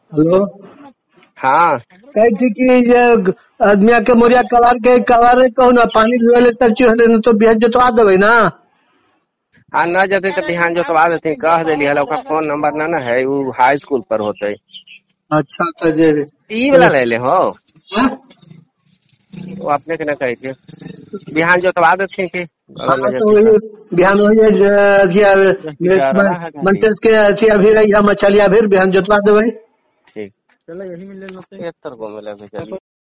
Hello. हाँ कहे थी कि ये आदमिया के मोरिया कलार कहू ना पानी ले सब चीज हले न तो बिहान जोतवा देवे ना। आ न जते तो बिहान जोतवा देते कह देली हल ओकर फोन नंबर ना है उ हाई स्कूल पर होते। अच्छा तो जे ई वाला ले ले हो हाँ? वो अपने के न कहे थे बिहान जोतवा देते कि बगल में हाँ, तो जती वही तो बिहान डरवा है गाड़ी। मंटेस के अथी अभी रही मछलिया फिर बिहान जोतवा देवे। ठीक चलो यही मिले 71 गो मिले